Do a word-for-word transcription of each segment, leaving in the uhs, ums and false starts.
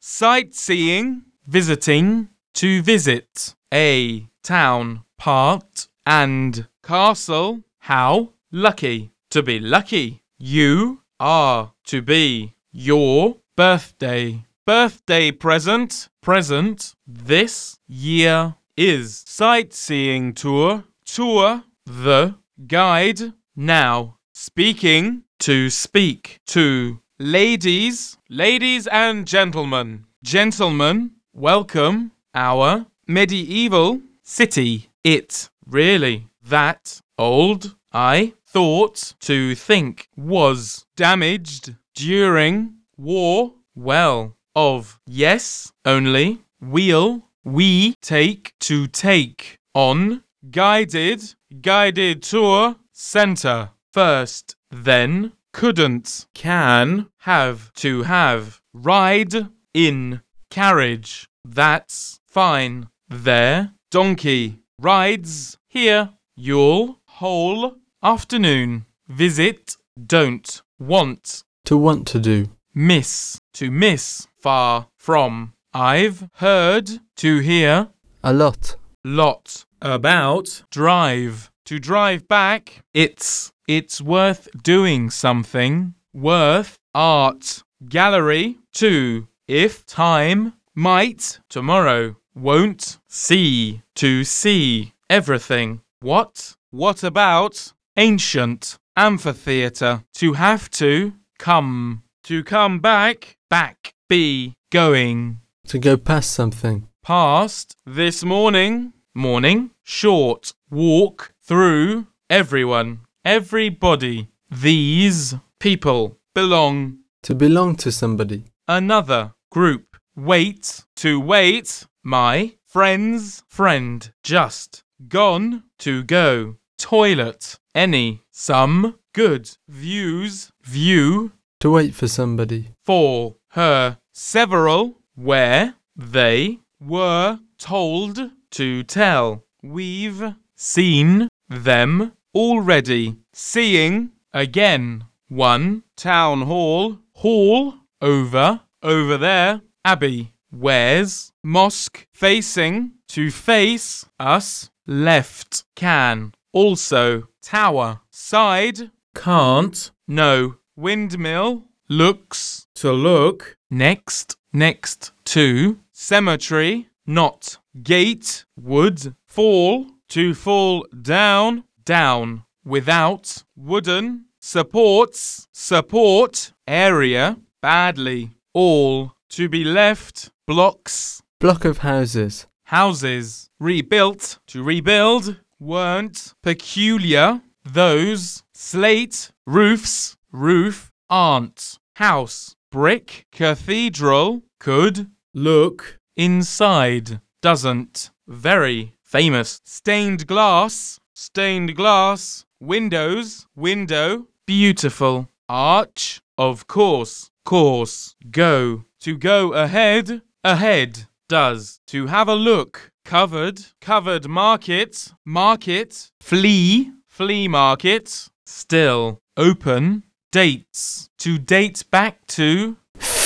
sightseeing, visiting, to visit, a town, part, and castle, how, lucky, to be lucky, you are, to be, your birthday, birthday present, present, this year is, sightseeing tour, tour, the, guide, now, speaking, to speak, to, ladies, ladies and gentlemen, gentlemen, welcome, our, medieval, city, it, really, that, old, I, thought, to think, was, damaged, during, war, well, of, yes, only, wheel, we, take, to take, on, guided, guided tour, center, first, then, couldn't, can, have, to have, ride, in, carriage, that's, fine, there, donkey, rides, here, you'll, whole, afternoon, visit, don't, want, To want to do. miss, to miss, far, from, I've, heard, to hear, A lot. lot, about, drive, to drive back, it's, it's worth doing something, worth, art, gallery, to, if, time, might, tomorrow, won't, see, to see, everything, what, what about, ancient, amphitheatre, to have to, come, to come back, back, be, going, To go past something. past, this morning, morning, short, walk, through, everyone, everybody, these, people, belong, To belong to somebody. another, group, wait, to wait, my, friends, friend, just, gone, to go, toilet, any, some, good, views, view, To wait for somebody. for, her, several, where, they, were, told, to tell, we've, seen, them, already, seeing, again, one, town hall, hall, over, over there, abbey, where's, mosque, facing, to face, us, left, can, also, tower, side, can't, no, windmill, looks, to look, next, next to, cemetery, not, gate, wood, fall, to fall down, down, without, wooden, supports, support, area, badly, all, to be left, blocks, Block of houses. houses, rebuilt, to rebuild, weren't, peculiar, those, slate, roofs, roof, aren't, house, brick, cathedral, could, look, inside, doesn't, very, famous, stained glass, stained glass, windows, window, beautiful, arch, of course, course, go, to go ahead, ahead, does, to have a look, covered, covered market, market, flea, flea market, still, open, dates, to date back to,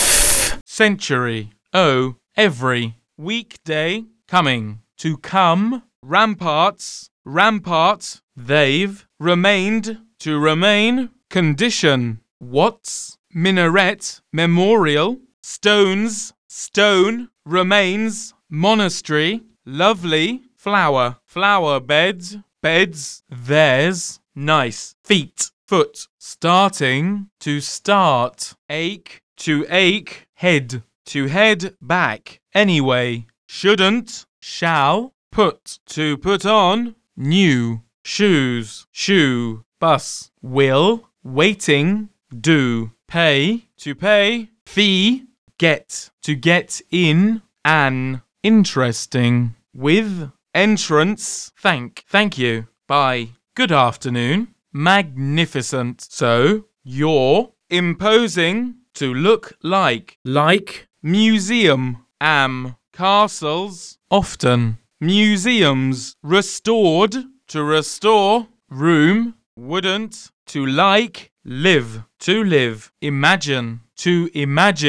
century, oh, every, weekday, coming, to come, ramparts, rampart, they've, remained, to remain, condition, what's, minaret, memorial, stones, stone, remains, monastery, lovely, flower, flower beds, beds, theirs, nice, feet, foot, starting, to start, ache, to ache, head, to head back, anyway, shouldn't, shall, put, to put on, new, shoes, shoe, bus, will, waiting, do, pay, to pay, fee, get, to get in, an, interesting, with, entrance, thank, thank you, by, good afternoon, magnificent, so, your, imposing, to look like, like, museum, am, castles, often, museums, restored, to restore, room, wouldn't, to like, live, to live, imagine, to imagine,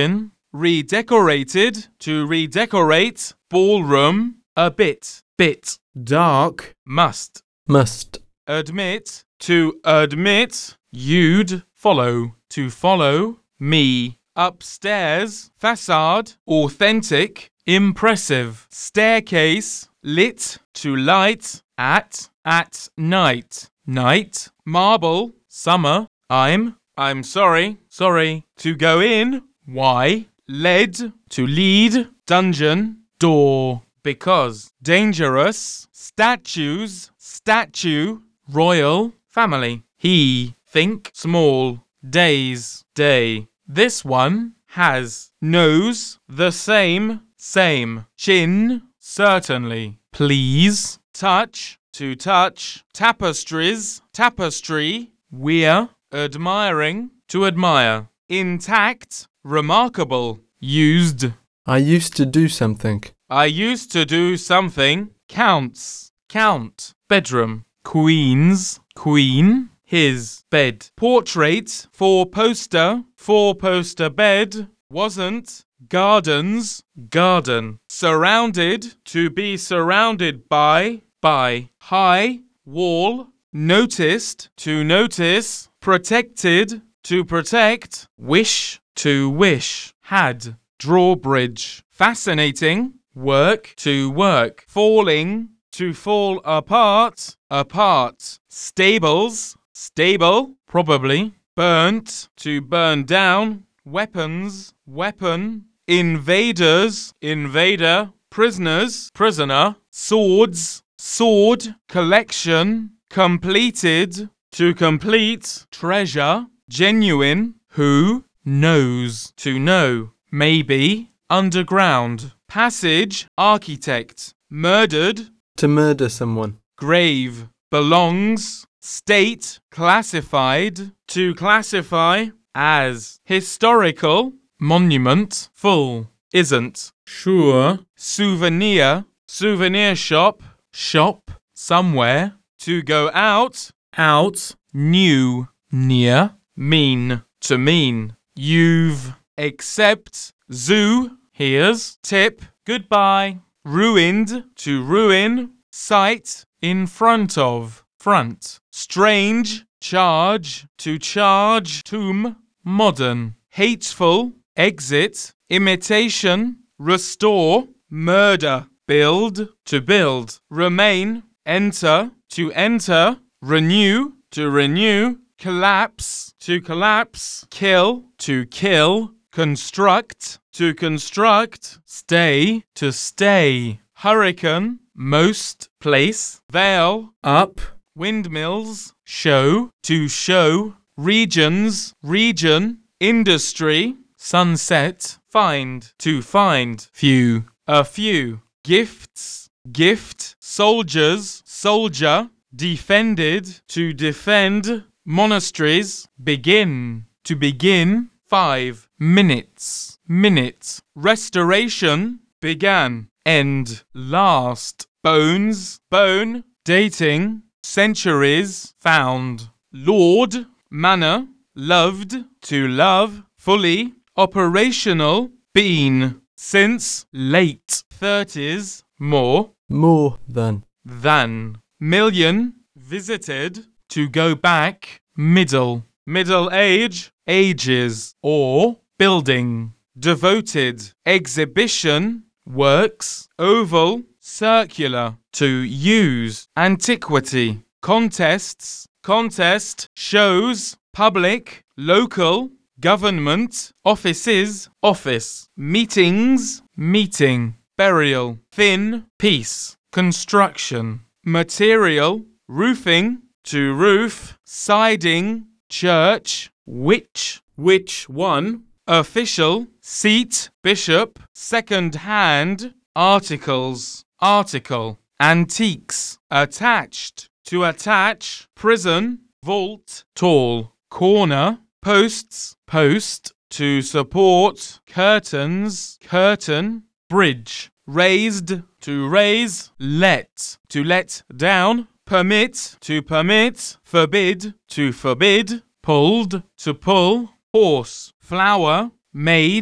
redecorated, to redecorate, ballroom, a bit, bit, dark, must, must, admit, to admit, you'd, follow, to follow, me, upstairs, facade, authentic, impressive, staircase, lit, to light, at, at night, night, marble, summer, I'm, I'm sorry, sorry, to go in, why, led, to lead, dungeon, door, because, dangerous, statues, statue, royal, family, he, think, small, days, day. This one has, nose, the same, same, chin, certainly, please, touch, to touch, tapestries, tapestry, we're, admiring, to admire, intact, remarkable, used. I used to do something. I used to do something, counts, count, bedroom, queens, queen, his, bed, portrait, four poster, four poster bed, wasn't, gardens, garden, surrounded, to be surrounded by, by, high, wall, noticed, to notice, protected, to protect, wish, to wish, had, drawbridge, fascinating, work, to work, falling, to fall apart, apart, stables, stable, probably, burnt, to burn down, weapons, weapon, invaders, invader, prisoners, prisoner, swords, sword, collection, completed, to complete, treasure, genuine, who, knows, to know, maybe, underground, passage, architect, murdered, to murder someone, grave, belongs, state, classified, to classify, as, historical, monument, full, isn't, sure, souvenir, souvenir shop, shop, somewhere, to go out, out, new, near, mean, to mean, you've, accept, zoo, here's, tip, goodbye, ruined, to ruin, sight, in front of, front, strange, charge, to charge, tomb, modern, hateful, exit, imitation, restore, murder, build, to build, remain, enter, to enter, renew, to renew, collapse, to collapse, kill, to kill, construct, to construct, stay, to stay, hurricane, most, place, veil, up, windmills, show, to show, regions, region, industry, sunset, find, to find, few, a few, gifts, gift, soldiers, soldier, defended, to defend, monasteries, begin, to begin, five, minutes, minute, restoration, began, end, last, bones, bone, dating, centuries, found, lord, manner, loved, to love, fully, operational, been, since, late, thirties, more, more than, than, million, visited, to go back, middle, middle age, ages, or, building, devoted, exhibition, works, oval, circular, to use, antiquity, contests, contest, shows, public, local, government, offices, office, meetings, meeting, burial, thin, piece, construction, material, roofing, to roof, siding, church, which, which one, official, seat, bishop, second hand, articles, article, antiques, attached, to attach, prison, vault, tall, corner, posts, post, to support, curtains, curtain, bridge, raised, to raise, let, to let down, permit, to permit, forbid, to forbid, pulled, to pull, horse, flower, made,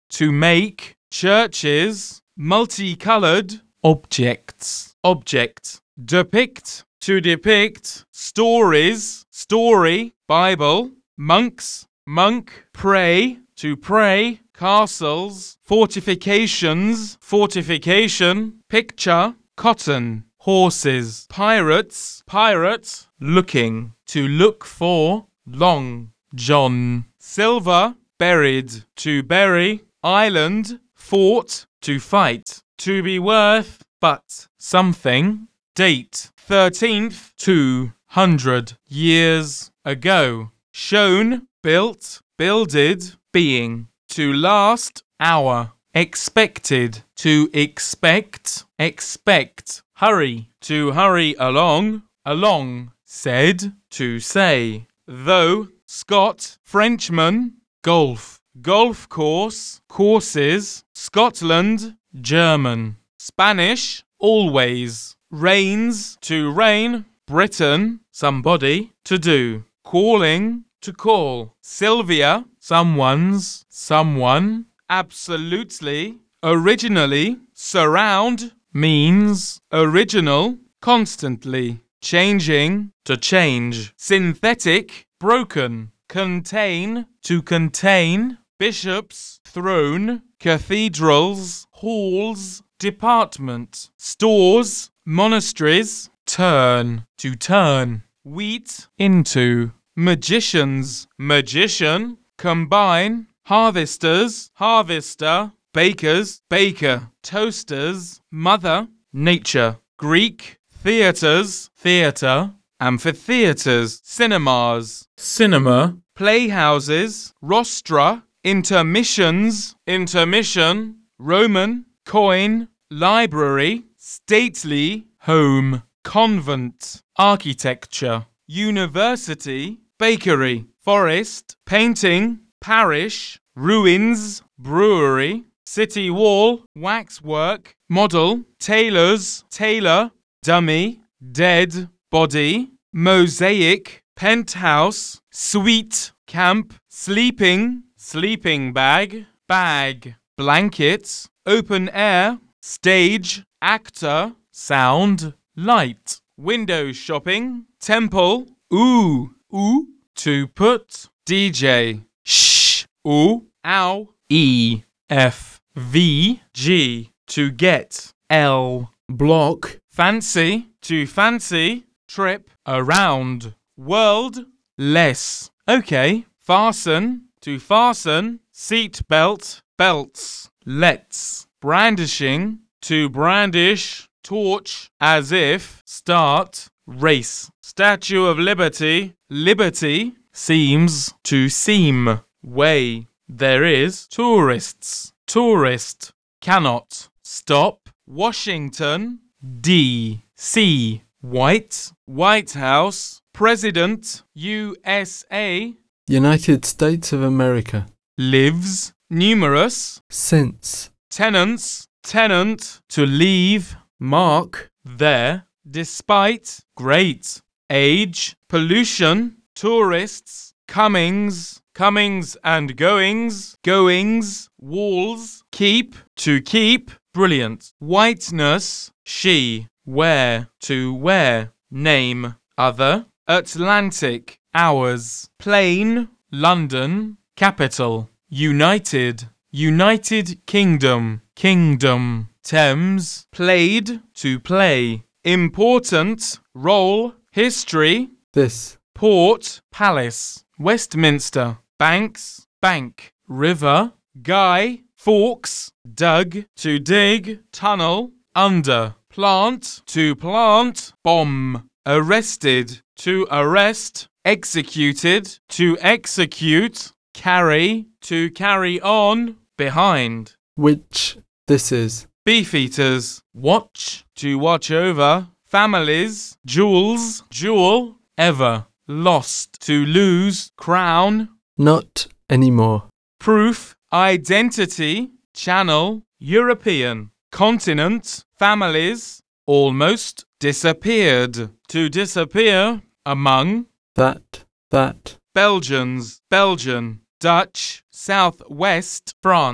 to make. Churches, multicolored. Objects, object. Depict, to depict. Stories, story. Bible. Monks, monk. Pray, to pray. Castles, fortifications, fortification. Picture, cotton. Horses, pirates, pirate. Looking, to look for. Long John. Silver, buried, to bury. Island, fought, to fight. To be worth, but something. Date, thirteenth, two hundred years ago. Shown, built, builded, being. To last, hour. Expected, to expect, expect. Hurry, to hurry along, along. Said, to say. Though, Scot, Frenchman. Golf, golf course, courses. Scotland, German. Spanish, always. Rains, to rain. Britain, somebody, to do. Calling, to call. Sylvia, someone's, someone. Absolutely. Originally, surround, means. Original, constantly. Changing, to change. Synthetic, broken. Contain, to contain. Bishops, throne. Cathedrals, halls. Department. Stores, monasteries. Turn, to turn. Wheat, into. Magicians, magician. Combine. Harvesters, harvester. Bakers, baker. Toasters, mother. Nature. Greek, theatres, theatre. Amphitheatres, cinemas. Cinema. Playhouses, rostra. Intermissions, intermission. Roman, coin. Library, stately. Home, convent. Architecture. University, bakery. Forest, painting. Parish, ruins. Brewery, city wall. Waxwork, model. Tailors, tailor. Dummy, dead. Body, mosaic. Penthouse, suite. Camp, sleeping. Sleeping bag, bag. Blanket, open air. Stage, actor. Sound, light. Window shopping. Temple, ooh, ooh. To put. D J, shh, ooh, ow. E, F, V, G. To get. L, block. Fancy, to fancy. Trip, around. World, less. Okay. Fasten, to fasten. Seat belt, belts. Let's. Brandishing, to brandish. Torch, as if. Start, race. Statue of Liberty, liberty. Seems, to seem. Way, there is. Tourists, tourist. Cannot. Stop. Washington, D, C. White, White House. President, U S A. United States of America. Lives, numerous. Since. Tenants, tenant. To leave. Mark, there. Despite, great. Age, pollution. Tourists, comings. Comings and goings. Goings, walls. Keep, to keep. Brilliant. Whiteness, she. Where, to where. Name, other. Atlantic, hours. Plain, London. Capital, United. United Kingdom, kingdom. Thames, played, to play. Important, role. History, This. port. Palace, Westminster. Banks, bank. River, guy. Forks, dug. To dig. Tunnel, under. Plant, to plant. Bomb, arrested. To arrest. Executed, to execute. Carry, to carry on. Behind. Which. This is. Beefeaters, watch. To watch over. Families, jewels. Jewel, ever. Lost, to lose. Crown, Not anymore. proof. Identity, channel. European, continent. Families, almost. Disappeared, to disappear. Among. That. That. Belgians, Belgian. Dutch, southwest. France.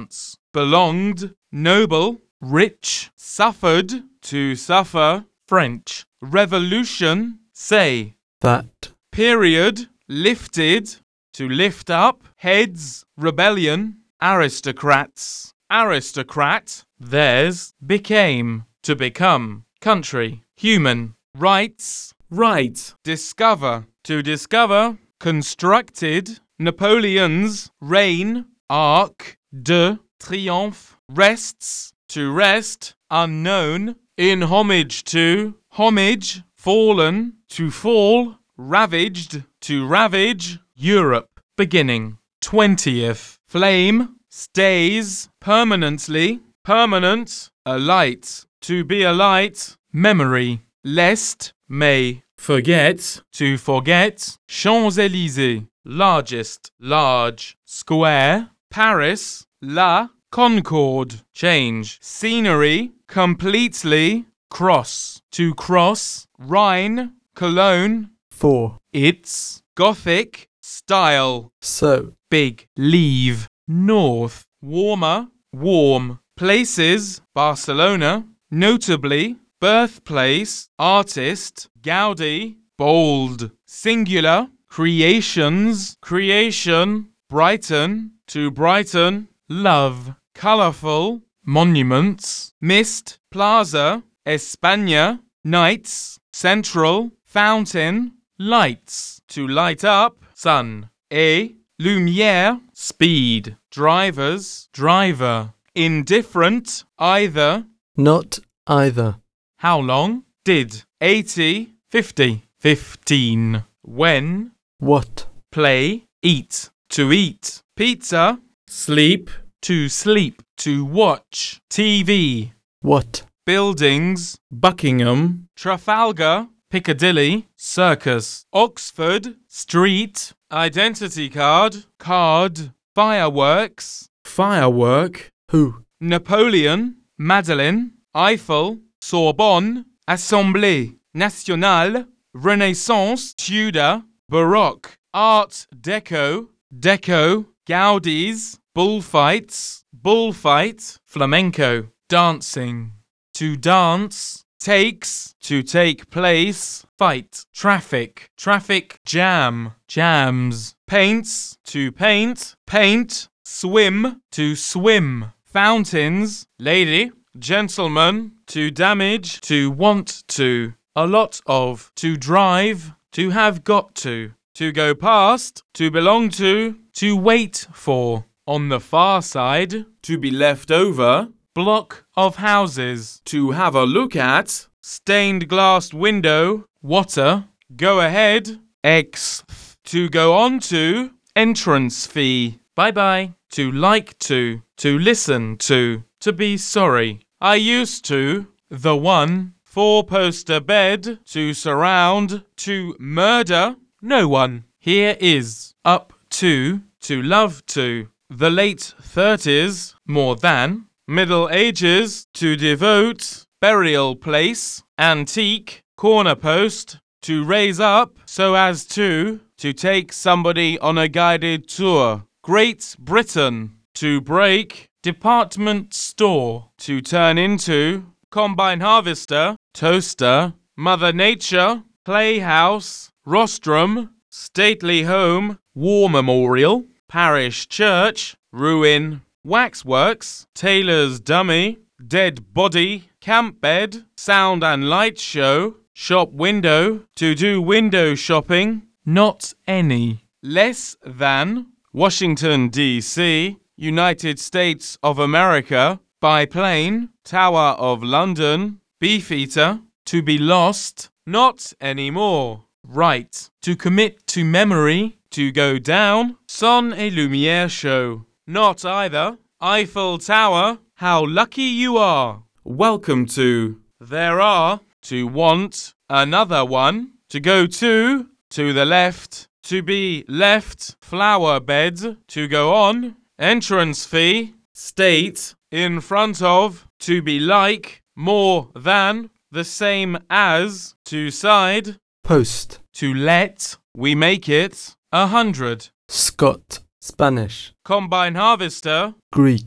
belonged, noble, rich, suffered, to suffer, French, revolution, say, that, period, lifted, to lift up, heads, rebellion, aristocrats, aristocrat, theirs, became, to become, country, human, rights, right, discover, to discover, constructed, Napoleon's, reign, arc de triomphe, rests, to rest, unknown, in homage to, homage, fallen, to fall, ravaged, to ravage, Europe, beginning, twentieth, flame, stays, permanently, permanent, a light, to be a light, memory, lest, may, forget, to forget, Champs-Élysées, largest, large, square, Paris, la, concord, change, scenery, completely, cross, to cross, Rhine, Cologne, for, its, Gothic, style, so, big, leave, north, warmer, warm, places, Barcelona, notably, birthplace, artist, Gaudi, bold, singular, creations, creation, Brighton, to Brighton, love, colourful, monuments, mist, plaza, España, nights, central, fountain, lights, to light up, sun, a, lumière, speed, drivers, driver, indifferent, either, not either, how long, did, eighty, fifty, fifteen, when, what, play, eat, to eat, pizza, sleep, to sleep, to watch, T V, what, buildings, Buckingham, Trafalgar, Piccadilly, circus, Oxford, street, identity card, card, fireworks, firework, who, Napoleon, Madeleine, Eiffel, Sorbonne, Assemblée Nationale, Renaissance, Tudor, Baroque, Art Deco, Deco, Gaudis, bullfights, bullfight, flamenco, dancing, to dance, takes, to take place, fight, traffic, traffic jam, jams, paints, to paint, paint, swim, to swim, fountains, lady, gentleman, to damage, to want to, a lot of, to drive, to have got to, to go past, to belong to, to wait for, on the far side, to be left over, block of houses, to have a look at, stained glass window, water, go ahead, X, to go on to, entrance fee, bye bye, to like to, to listen to, to be sorry, I used to, the one, four-poster bed, to surround, to murder, no one, here is, up to, to love to, the late thirties, more than, Middle Ages, to devote, burial place, antique, corner post, to raise up, so as to, to take somebody on a guided tour, Great Britain, to break, department store, to turn into, combine harvester, toaster, Mother Nature, playhouse, rostrum, stately home, war memorial, parish church, ruin, waxworks, tailor's dummy, dead body, camp bed, sound and light show, shop window, to do window shopping, not any, less than, Washington, D C, United States of America, biplane, Tower of London, beefeater, to be lost, not anymore, right, to commit to memory, to go down, Son et Lumière show, not either, Eiffel Tower, how lucky you are, welcome to, there are, to want, another one, to go to, to the left, to be left, flower bed, to go on, entrance fee, state, in front of, to be like, more than, the same as, to side, post, to let, we make it, a hundred, Scot, Spanish, combine harvester, Greek,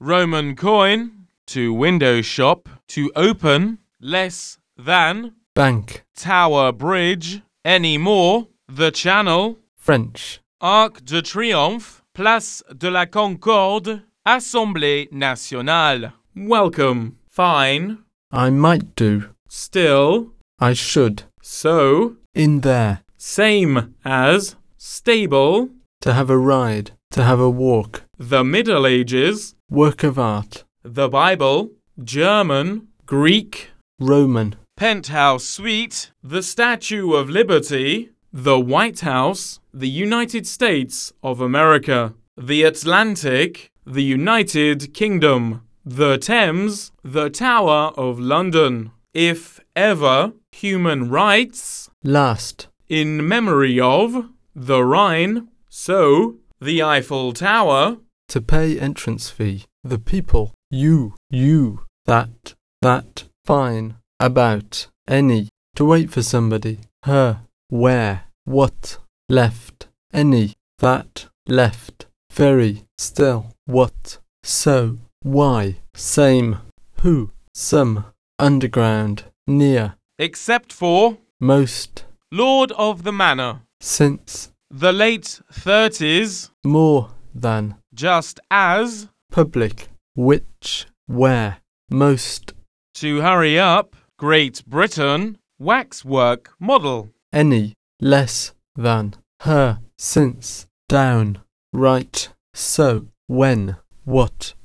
Roman coin. To window shop. To open. Less than. Bank. Tower bridge. Any more. The Channel. French. Arc de Triomphe. Place de la Concorde. Assemblée nationale. Welcome. Fine. I might do. Still. I should. So. In there. Same as. Stable. To have a ride. To have a walk. The Middle Ages. Work of art. The Bible. German. Greek. Roman. Penthouse suite. The Statue of Liberty. The White House. The United States of America. The Atlantic. The United Kingdom. The Thames. The Tower of London. If ever. Human rights. Last. In memory of. The Rhine. So. The Eiffel Tower. To pay entrance fee. The people. You. You. That. That. Fine. About. Any. To wait for somebody. Her. Where. What. Left. Any. That. Left. Very. Still. What. So. Why. Same. Who. Some. Underground. Near. Except for. Most. Lord of the Manor. Since. The late thirties. More than. Just as. Public. Which. Where. Most. To hurry up. Great Britain. Waxwork model. Any. Less than. Her. Since. Down. Right. So. When. What.